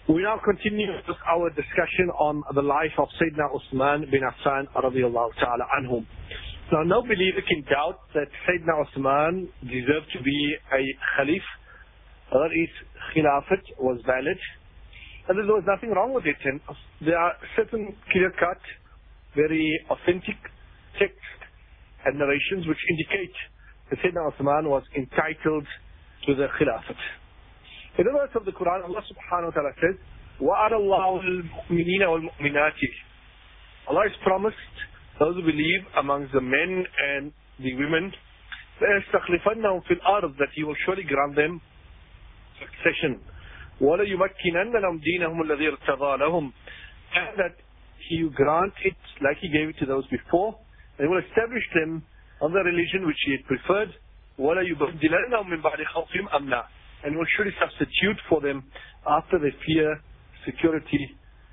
We now continue with our discussion on the life of Sayyidina Uthman bin Affan radiyallahu ta'ala anhum. Now, no believer can doubt that Sayyidina Uthman deserved to be a Khalif, that his Khilafat was valid, and there was nothing wrong with it. And there are certain clear-cut, very authentic texts and narrations which indicate that Sayyidina Uthman was entitled to the Khilafat. In the verse of the Quran, Allah subhanahu wa ta'ala says, وَعَدَ اللَّهُ الْمُؤْمِنِينَ وَالْمُؤْمِنَاتِ. Allah has promised those who believe amongst the men and the women, لَيَسْتَخْلِفَنَّهُمْ فِي الْأَرْضِ, that He will surely grant them succession. وَلَيُمَكِّنَنَّ لَهُمْ دِينَهُمُ الَّذِي ارْتَضَى لَهُمْ, and that He will grant it like He gave it to those before, and He will establish them on the religion which He had preferred. وَلَيُبَدِّلَنَّهُمْ مِنْ بَعْدِ خَوْفِهِمْ أَمْنًا, and will surely substitute for them after they fear security.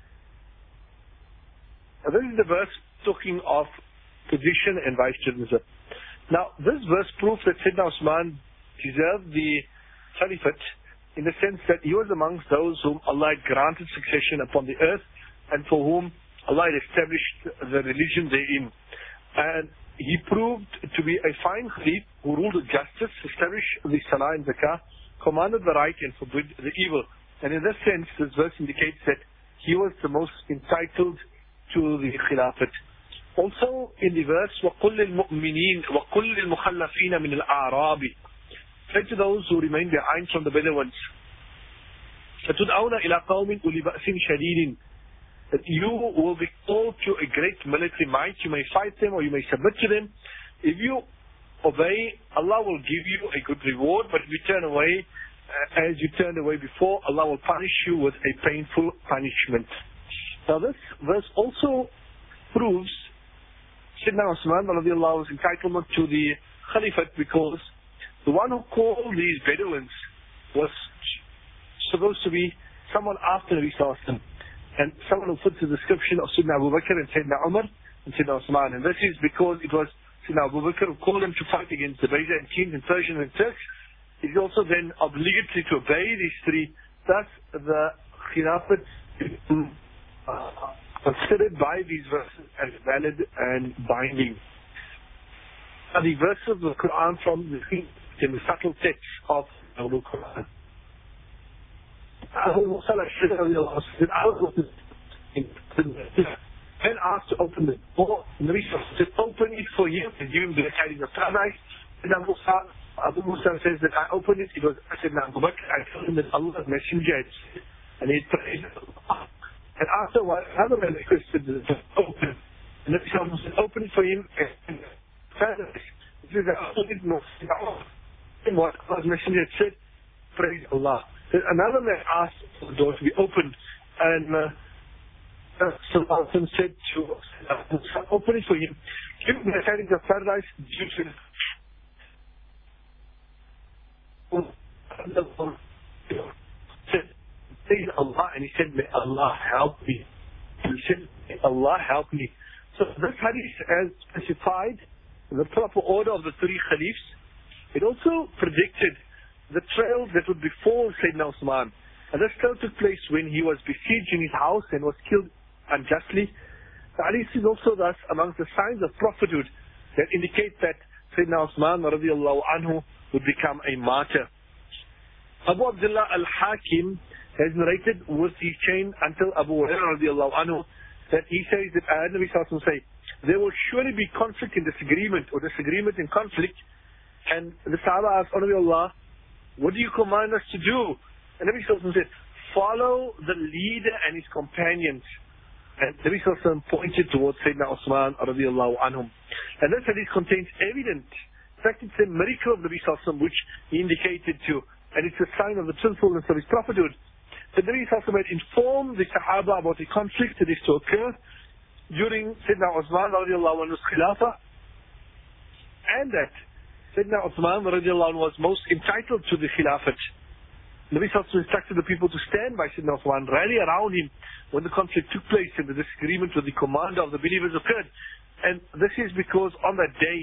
Now, this is the verse talking of position and vice-presidency. Now, this verse proves that Sayyidina Uthman deserved the Khalifat in the sense that he was amongst those whom Allah had granted succession upon the earth and for whom Allah had established the religion therein. And he proved to be a fine Khalif who ruled with justice, established the Salah and Zakah, commanded the right and forbid the evil. And in this sense, this verse indicates that he was the most entitled to the Khilafat. Also in the verse, وَقُلِّ الْمُؤْمِنِينَ وَقُلِّ الْمُخَلَّفِينَ مِنَ الْأَعْرَابِ, say to those who remain behind from the Bedouins, سَتُدْعَوْنَ إِلَىٰ قَوْمٍ أُولِي بَأْسٍ شَدِيدٍ, that you will be called to a great military might. You may fight them or you may submit to them. If you obey, Allah will give you a good reward, but if you turn away, as you turned away before, Allah will punish you with a painful punishment. Now this verse also proves Sayyidina Uthman radiallahu anhu's entitlement to the Khalifat, because the one who called these Bedouins was supposed to be someone after Nabi Sallallahu Alaihi Wasallam, and someone who fits the description of Sayyidina Abu Bakr and Sayyidina Umar and Sayyidina Uthman. And this is because it was Sayyidina Abu Bakr who called them to fight against the Byzantines and Persians and Turks. It is also then obligatory to obey these three. Thus, the Khilafat is considered by these verses as valid and binding. Now, the verses of the Quran from the subtle text of the Quran. Then asked to open the door, and the Nabi said, open it for you, and give him the tidings of paradise. And Abu Musa says that I opened it. It was Sayyidina Abu Bakr. I told him that Allah's messenger had said, and he praised Allah. And after a while, another man requested to open. And the Nabi said, open it for him, and paradise. He says, I opened it, no. And what Allah's messenger had said, praise Allah. Then another man asked for the door to be opened, and Sultan said to open it for him, give him the tidings of paradise due to said, praise Allah, and he said, may Allah help me. He said, may Allah help me. So this hadith has specified the proper order of the three Khalifs. It also predicted the trial that would befall Sayyidina Uthman. And this trial took place when he was besieged in his house and was killed unjustly. The hadith is also thus amongst the signs of prophethood that indicate that Sayyidina Uthman radiallahu anhu would become a martyr. Abu Abdullah al-Hakim has narrated with his chain until Abu Hurairah radiallahu anhu that he says that I heard Nabi Sallallahu Alaihi Wasallam say, there will surely be conflict and disagreement, or disagreement and conflict. And the Sahaba asked, O Nabi Allah, what do you command us to do? And Nabi Sallallahu Alaihi Wasallam said, follow the leader and his companions. And Nabi Sallallahu Alaihi Wasallam pointed towards Sayyidina Uthman radiallahu anhum. And this hadith contains evidence. In fact, it's a miracle of Nabi Sallallahu Alaihi Wasallam which he indicated to. And it's a sign of the truthfulness of his prophethood. The Nabi Sallallahu Alaihi Wasallam had informed the Sahaba about a conflict that is to occur during Sayyidina Uthman radiallahu anhu's Khilafah, and that Sayyidina Uthman radiallahu anhu was most entitled to the Khilafat. Nabi Sallallahu Alaihi Wasallam instructed the people to stand by Sayyidina Uthman, rally around him when the conflict took place and the disagreement with the commander of the believers occurred. And this is because on that day,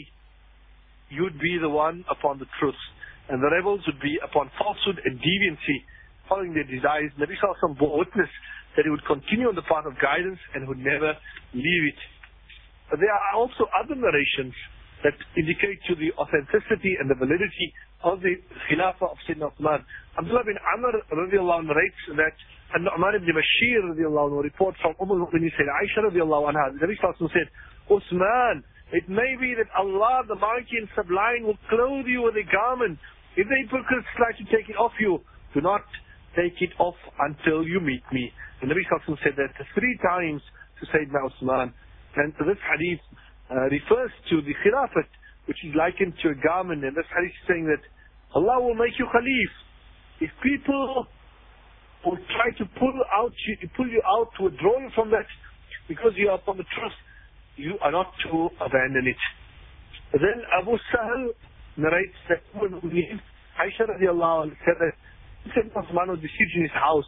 you'd be the one upon the truth, and the rebels would be upon falsehood and deviancy. following their desires. Nabi Sallallahu Alaihi Wasallam bore witness that he would continue on the path of guidance and would never leave it. But there are also other narrations that indicate to the authenticity and the validity of the Khilafah of Sayyidina Uthman. Abdullah bin Amr radiallahu anhu narrates that An-Nu'man ibn Bashir radiallahu anhu report from Al-Mu'minin Sayyidina Aisha radiallahu anha. The Nabi Sallallahu Alaihi Wasallam said, Uthman, it may be that Allah the Mighty and Sublime will clothe you with a garment. If the hypocrites try to take it off you, do not take it off until you meet me. The Nabi Sallallahu Alaihi Wasallam said that 3 times to Sayyidina Uthman. And this hadith refers to the Khilafat, which is likened to a garment. And this hadith is saying that Allah will make you Khalif. If people will try to pull you out, to withdraw you from that, because you are upon the truth, you are not to abandon it. Then Abu Sahal narrates that Aisha radiallahu anha said that Sayyidina Uthman was besieged in his house,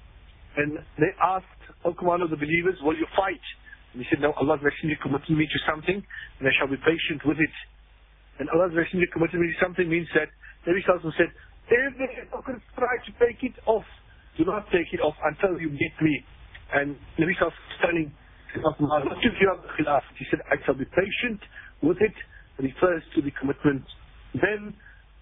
and they asked, O Commander of the believers, will you fight? And he said, no, Allah's Messenger committed me to something, and I shall be patient with it. And Allah's Messenger committed me to something means that Nabi Sallallahu Alaihi Wasallam said, if the hypocrites try to take it off, do not take it off until you meet me. And Nabi Sallallahu Alaihi Wasallam telling what if you have the khilaf? He said, I shall be patient with it. Refers to the commitment. Then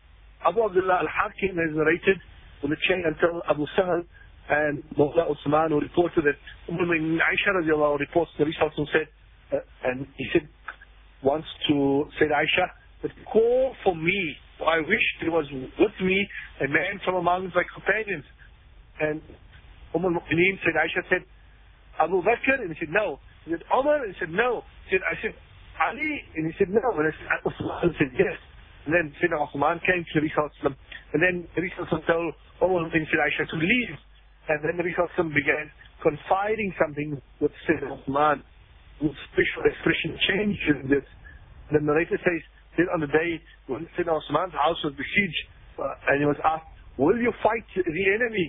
Abu Abdullah al-Hakim has narrated on the chain until Abu Sahal and Mawla Uthman, who reported that Aisha radiallahu reports Nabi Sallallahu Alaihi Wasallam said, and he said once to Sayyid Aisha, that call for me, for I wish there was with me a man from among my companions. And Al-Mu'mineen, Sayyid Aisha said, Abu Bakr, and he said no. He said Umar, and he said no. I said Ali, and he said no. And I said Uthman, said yes. And then Sayyidina Uthman came to Nabi Sallallahu Alaihi Wasallam, and then Nabi Sallallahu Alaihi Wasallam told Al-Mu'mineen, Sayyid Aisha to leave. And then Nabi Sallallahu Alaihi Wasallam began confiding something with Sayyidina Uthman, whose facial expression changed in this. The narrator says that on the day when Sayyidina Uthman's house was besieged, and he was asked, will you fight the enemy?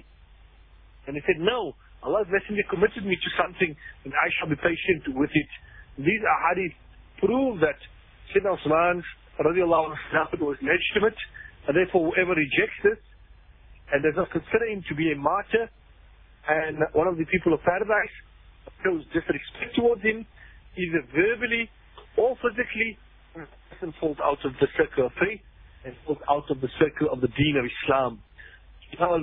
And he said, no, Allah's Messenger committed me to something, and I shall be patient with it. These ahadith prove that Sayyidina Uthman's radiallahu anhu was legitimate, and therefore whoever rejects this and does not consider him to be a martyr and one of the people of paradise, shows disrespect towards him, either verbally or physically, and falls out of the circle of faith and falls out of the circle of the deen of Islam. Now,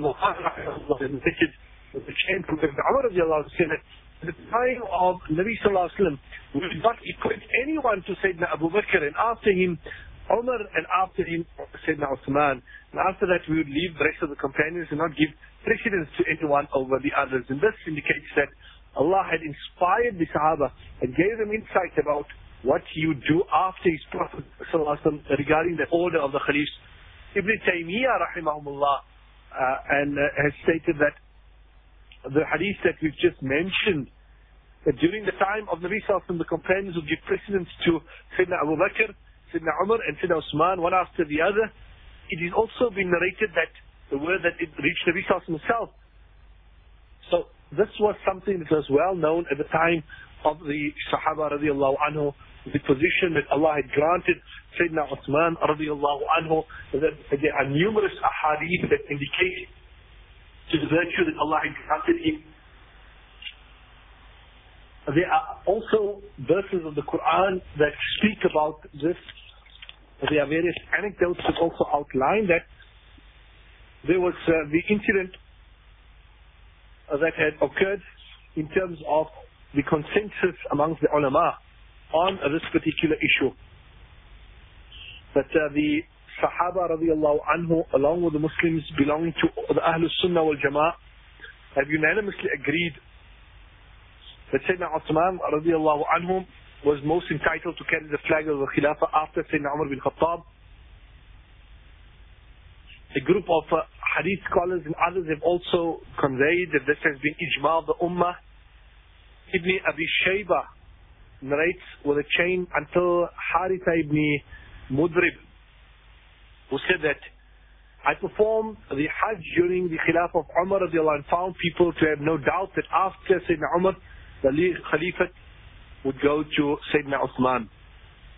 the chain from Umar radiallahu anhu said that at the time of Nabi Sallallahu Alaihi Wasallam, we did not equate anyone to Sayyidina Abu Bakr, and after him Umar, and after him Sayyidina Uthman. And after that we would leave the rest of the companions and not give precedence to anyone over the others. And this indicates that Allah had inspired the Sahaba and gave them insight about what He would do after His Prophet Sallallahu Alaihi Wasallam regarding the order of the Khalifs. Ibn Taymiyyah rahimahumullah has stated that the hadith that we've just mentioned, that during the time of Nabi Sallallahu Alaihi Wasallam, the companions would give precedence to Sayyidina Abu Bakr, Sayyidina Umar, and Sayyidina Uthman, one after the other. It is also been narrated that the word that it reached Nabi Sallallahu Alaihi Wasallam himself. So this was something that was well known at the time of the Sahaba radiallahu anhu, the position that Allah had granted Sayyidina Uthman radiallahu anhu, that there are numerous ahadith that indicate to the virtue that Allah had granted him. There are also verses of the Quran that speak about this. There are various anecdotes that also outline that. There was the incident that had occurred in terms of the consensus amongst the ulama on this particular issue. That the Sahaba radiallahu anhu, along with the Muslims belonging to the Ahlul Sunnah wal Jama'ah, have unanimously agreed that Sayyidina Uthman radiallahu anhu was most entitled to carry the flag of the Khilafah after Sayyidina Umar bin Khattab. A group of hadith scholars and others have also conveyed that this has been ijma of the ummah. Ibn Abi Shayba narrates with a chain until Haritha ibn Mudrib, who said that I performed the Hajj during the Khilafah of Umar radiallahu anhu, found people to have no doubt that after Sayyidina Umar, the Khalifat would go to Sayyidina Uthman.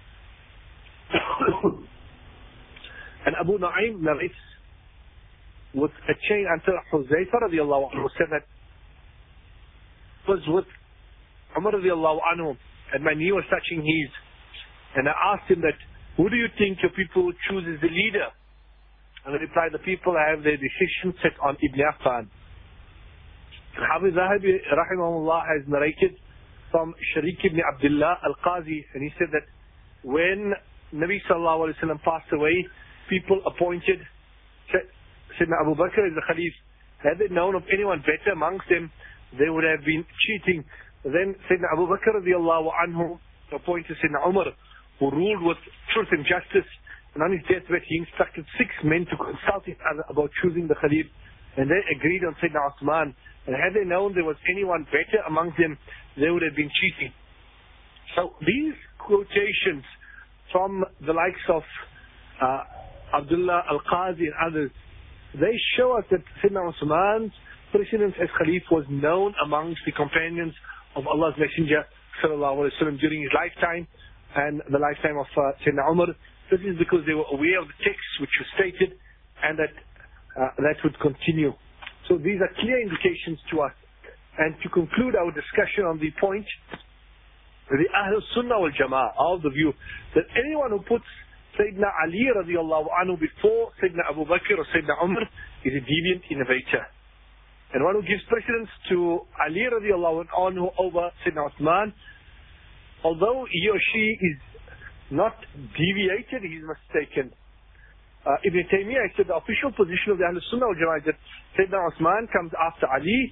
And Abu Nu'aym narrates with a chain until Huzaifa radiallahu anhu said that was with Umar radiallahu anhu and my knee was touching his. And I asked him that, who do you think your people would choose as the leader? And he replied, the people have their decision set on Ibn Affan. Hafiz Zahabi rahimahullah has narrated from Sharik ibn Abdullah al-Qazi, and he said that when Nabi sallallahu alayhi wa sallam passed away, people appointed Sayyidina Abu Bakr as the Khalif. Had they known of anyone better amongst them, they would have been cheating. Then Sayyidina Abu Bakr radiallahu anhu appointed Sayyidina Umar, who ruled with truth and justice. And on his deathbed, he instructed 6 men to consult each other about choosing the Khalif. And they agreed on Sayyidina Uthman. And had they known there was anyone better amongst them, they would have been cheating. So these quotations from the likes of Abdullah al-Qazi and others, they show us that Sayyidina Uthman's precedence as Khalif was known amongst the companions of Allah's Messenger sallallahu alaihi wasallam during his lifetime and the lifetime of Sayyidina Umar. This is because they were aware of the text which was stated, and that that would continue. So these are clear indications to us. And to conclude our discussion on the point, the Ahlul Sunnah wal Jama'ah are of the view that anyone who puts Sayyidina Ali radiallahu anhu before Sayyidina Abu Bakr or Sayyidina Umar is a deviant innovator. And one who gives precedence to Ali radiallahu anhu over Sayyidina Uthman, although he or she is not deviated, he is mistaken. Ibn Taymiyyah said the official position of the Ahlul Sunnah wal Jama'ah is that Sayyidina Uthman comes after Ali.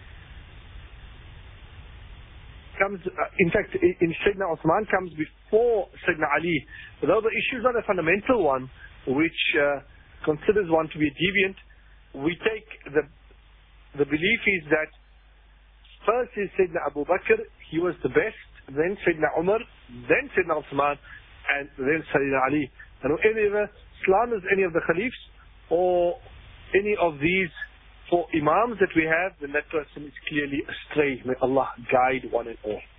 In fact, Sayyidina Uthman comes before Sayyidina Ali. Though the issue is not a fundamental one, which considers one to be a deviant, we take the belief is that first is Sayyidina Abu Bakr, he was the best, then Sayyidina Umar, then Sayyidina Uthman, and then Sayyidina Ali. And whoever slanders any of the Khalifs or any of these 4 Imams that we have, then that person is clearly astray. May Allah guide one and all.